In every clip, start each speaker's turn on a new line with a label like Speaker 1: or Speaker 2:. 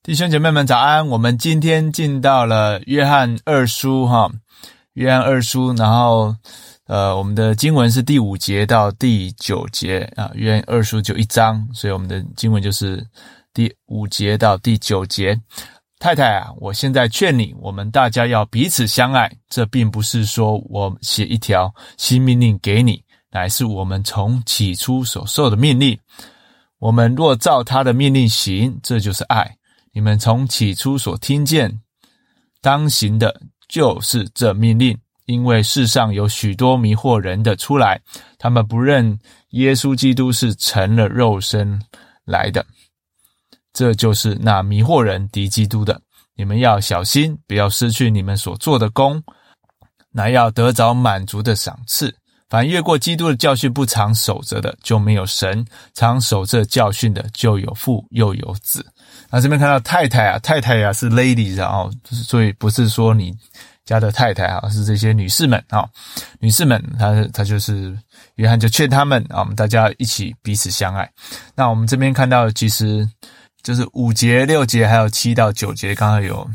Speaker 1: 弟兄姐妹们早安，我们今天进到了约翰二书约翰二书，然后我们的经文是第5节到第9节约翰二书就1章，所以我们的经文就是第5节到第9节。太太啊，我现在劝你，我们大家要彼此相爱，这并不是说我写一条新命令给你，乃是我们从起初所受的命令。我们若照他的命令行，这就是爱。你们从起初所听见当行的就是这命令，因为世上有许多迷惑人的出来，他们不认耶稣基督是成了肉身来的，这就是那迷惑人敌基督的。你们要小心，不要失去你们所做的功，乃要得着满足的赏赐。凡越过基督的教训不常守着的，就没有神；常守着教训的，就有父又有子。这边看到太太啊是 ladies 所以不是说你家的太太是这些女士们女士们她就是约翰就劝他们我们大家一起彼此相爱。那我们这边看到其实就是5节、6节还有7到9节，刚好有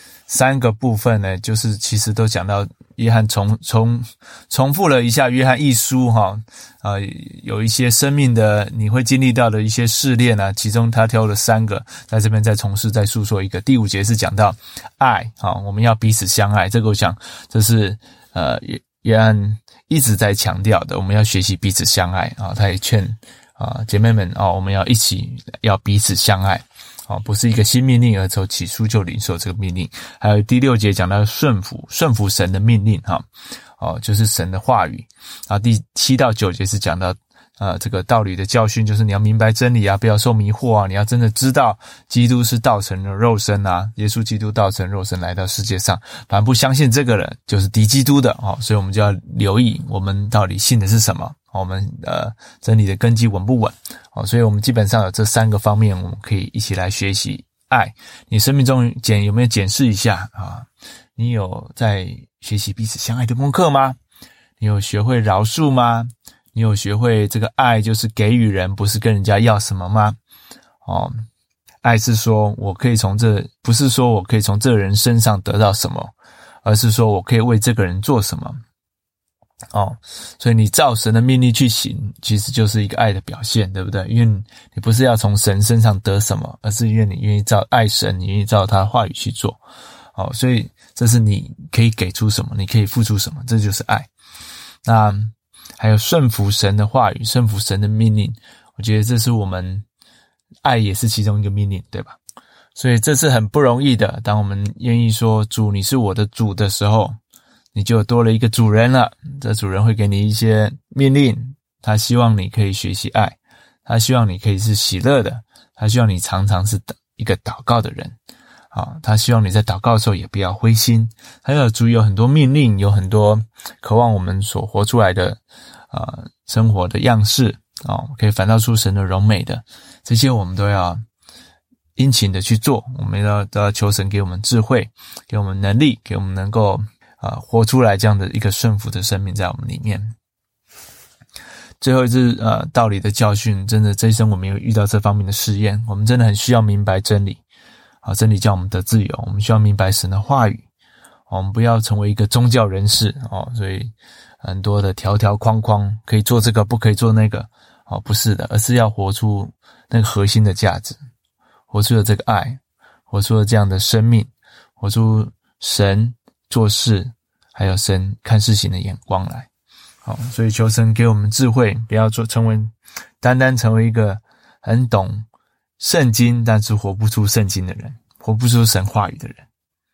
Speaker 1: 3个部分呢，就是其实都讲到约翰重复了一下约翰一书有一些生命的你会经历到的一些试炼其中他挑了3个，在这边再重述再诉说一个。第5节是讲到爱我们要彼此相爱，这个我想这是约翰一直在强调的，我们要学习彼此相爱他也劝姐妹们我们要一起要彼此相爱不是一个新命令，而从起初就领受这个命令。还有第6节讲到顺服神的命令就是神的话语。然后第7到9节是讲到这个道理的教训，就是你要明白真理不要受迷惑你要真的知道基督是道成了肉身耶稣基督道成肉身来到世界上，凡不相信这个人就是敌基督的所以我们就要留意我们到底信的是什么，我们真理的根基稳不稳所以我们基本上有这3个方面，我们可以一起来学习爱。你生命中有没有检视一下你有在学习彼此相爱的功课吗？你有学会饶恕吗？你有学会这个爱就是给予人，不是跟人家要什么吗？爱是说我可以不是说我可以从这个人身上得到什么，而是说我可以为这个人做什么所以你照神的命令去行，其实就是一个爱的表现，对不对？因为你不是要从神身上得什么，而是因为你愿意照爱神，你愿意照他的话语去做所以这是你可以给出什么，你可以付出什么，这就是爱。那还有顺服神的话语，顺服神的命令，我觉得这是我们爱也是其中一个命令，对吧？所以这是很不容易的。当我们愿意说主你是我的主的时候，你就多了一个主人了，这主人会给你一些命令，他希望你可以学习爱，他希望你可以是喜乐的，他希望你常常是一个祷告的人他希望你在祷告的时候也不要灰心。还有主有很多命令，有很多渴望我们所活出来的生活的样式可以反照出神的荣美的，这些我们都要殷勤的去做。我们都要求神给我们智慧，给我们能力，给我们能够活出来这样的一个顺服的生命在我们里面。最后是道理的教训，真的这一生我们有遇到这方面的试验，我们真的很需要明白真理真理叫我们得自由，我们需要明白神的话语我们不要成为一个宗教人士所以很多的条条框框，可以做这个不可以做那个不是的，而是要活出那个核心的价值，活出了这个爱，活出了这样的生命，活出神做事还有神看事情的眼光来所以求神给我们智慧，不要单单成为一个很懂圣经但是活不出圣经的人，活不出神话语的人，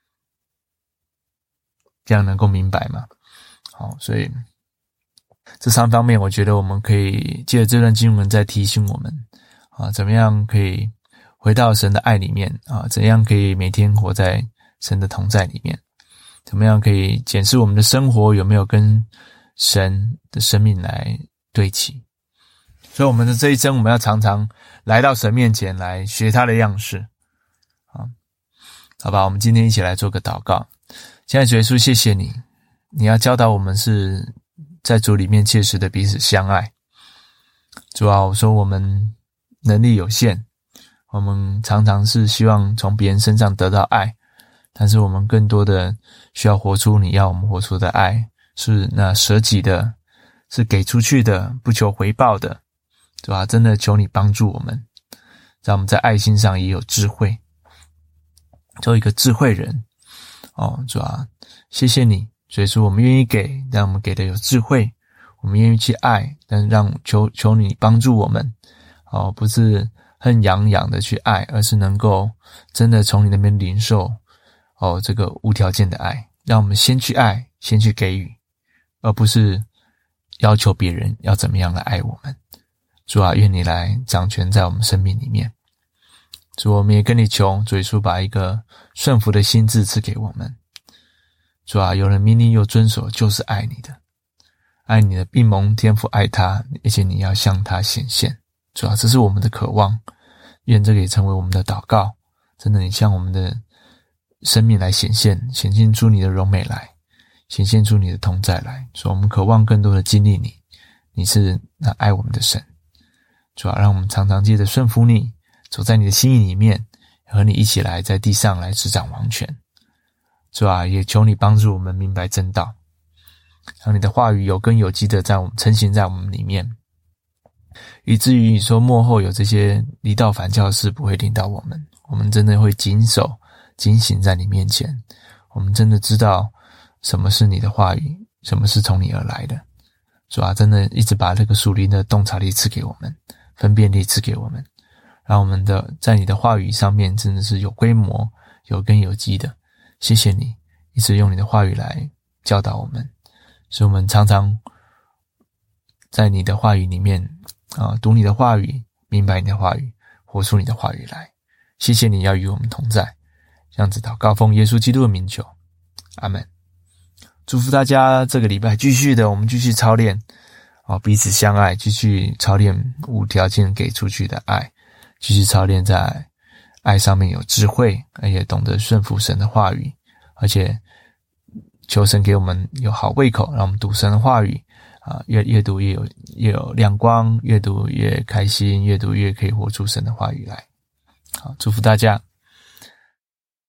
Speaker 1: 这样能够明白吗？所以这3方面我觉得我们可以借着这段经文再提醒我们怎么样可以回到神的爱里面怎样可以每天活在神的同在里面，怎么样可以检视我们的生活有没有跟神的生命来对齐。所以我们的这一生我们要常常来到神面前来学他的样式好吧，我们今天一起来做个祷告。亲爱的主耶稣，谢谢你，你要教导我们是在主里面切实的彼此相爱。主啊，我说我们能力有限， 我们常常是希望从别人身上得到爱，但是我们更多的需要活出你要我们活出的爱，是那舍己的，是给出去的，不求回报的，对吧？真的求你帮助我们，让我们在爱心上也有智慧，做一个智慧人。主啊，谢谢你，所以说我们愿意给，让我们给的有智慧，我们愿意去爱，但求你帮助我们，不是恨痒痒的去爱，而是能够真的从你那边领受这个无条件的爱，让我们先去爱，先去给予，而不是要求别人要怎么样来爱我们。主啊，愿你来掌权在我们生命里面。主，我们也跟你求，主耶稣把一个顺服的心志赐给我们。主啊，有人命令又遵守，就是爱你的，爱你的并蒙天父爱他，而且你要向他显现。主啊，这是我们的渴望，愿这个也成为我们的祷告。真的，你向我们的生命来显现出你的荣美来，显现出你的同在来。主，我们渴望更多的经历你，你是那爱我们的神。主啊，让我们常常借着顺服你，走在你的心意里面，和你一起来在地上来执掌王权。主啊，也求你帮助我们明白真道，让你的话语有根有基的承行在我们里面，以至于你说末后有这些离道反教的事不会临到我们，我们真的会谨守警醒在你面前，我们真的知道什么是你的话语，什么是从你而来的。主啊，真的一直把这个属灵的洞察力赐给我们，分辨力赐给我们，让我们的在你的话语上面真的是有规模，有根有基的。谢谢你一直用你的话语来教导我们，使我们常常在你的话语里面读你的话语，明白你的话语，活出你的话语来。谢谢你要与我们同在，这样子祷告奉耶稣基督的名求，阿们。祝福大家这个礼拜我们继续操练彼此相爱，继续操练无条件给出去的爱，继续操练在爱上面有智慧，而且懂得顺服神的话语，而且求神给我们有好胃口，让我们读神的话语越读越有亮光，越读越开心，越读越可以活出神的话语来。好，祝福大家。